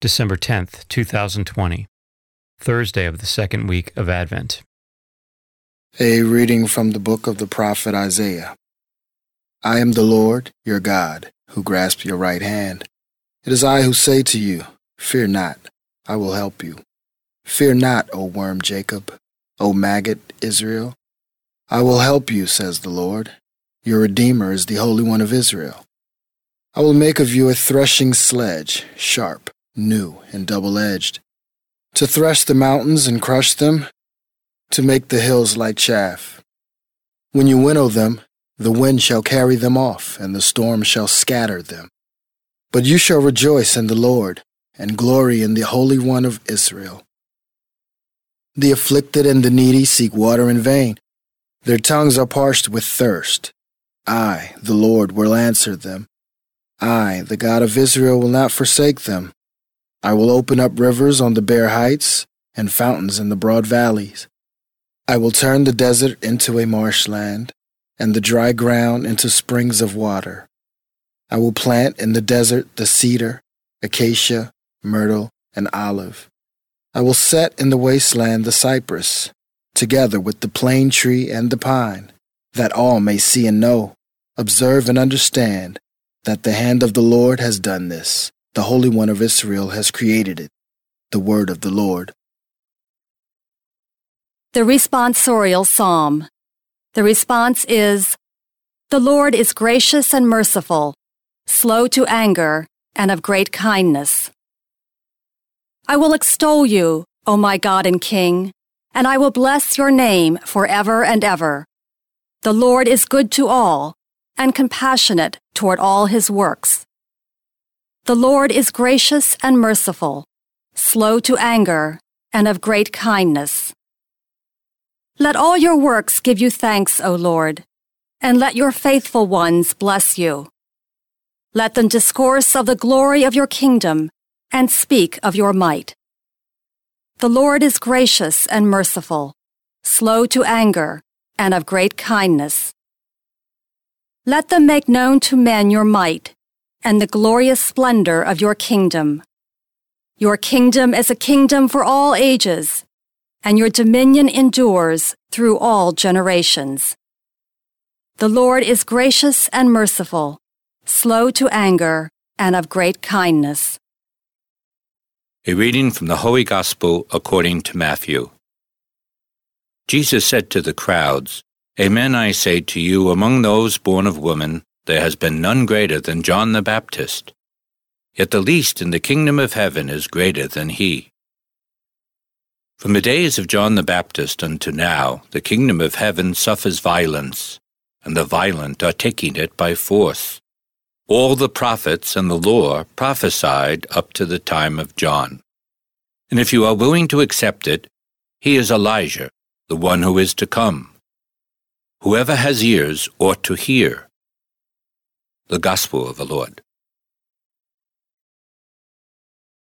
December 10th, 2020, Thursday of the second week of Advent. A reading from the book of the prophet Isaiah. I am the Lord, your God, who grasps your right hand. It is I who say to you, fear not, I will help you. Fear not, O worm Jacob, O maggot Israel. I will help you, says the Lord. Your Redeemer is the Holy One of Israel. I will make of you a threshing sledge, sharp, new, and double-edged, to thresh the mountains and crush them, to make the hills like chaff. When you winnow them, the wind shall carry them off, and the storm shall scatter them. But you shall rejoice in the Lord, and glory in the Holy One of Israel. The afflicted and the needy seek water in vain. Their tongues are parched with thirst. I, the Lord, will answer them. I, the God of Israel, will not forsake them. I will open up rivers on the bare heights and fountains in the broad valleys. I will turn the desert into a marshland and the dry ground into springs of water. I will plant in the desert the cedar, acacia, myrtle, and olive. I will set in the wasteland the cypress, together with the plane tree and the pine, that all may see and know, observe and understand, that the hand of the Lord has done this. The Holy One of Israel has created it. The word of the Lord. The responsorial psalm. The response is, The Lord is gracious and merciful, slow to anger, and of great kindness. I will extol you, O my God and King, and I will bless your name forever and ever. The Lord is good to all, and compassionate toward all his works. The Lord is gracious and merciful, slow to anger, and of great kindness. Let all your works give you thanks, O Lord, and let your faithful ones bless you. Let them discourse of the glory of your kingdom and speak of your might. The Lord is gracious and merciful, slow to anger, and of great kindness. Let them make known to men your might and the glorious splendor of your kingdom. Your kingdom is a kingdom for all ages, and your dominion endures through all generations. The Lord is gracious and merciful, slow to anger, and of great kindness. A reading from the Holy Gospel according to Matthew. Jesus said to the crowds, Amen, I say to you, among those born of woman, there has been none greater than John the Baptist. Yet the least in the kingdom of heaven is greater than he. From the days of John the Baptist unto now, the kingdom of heaven suffers violence, and the violent are taking it by force. All the prophets and the law prophesied up to the time of John. And if you are willing to accept it, he is Elijah, the one who is to come. Whoever has ears ought to hear. The Gospel of the Lord.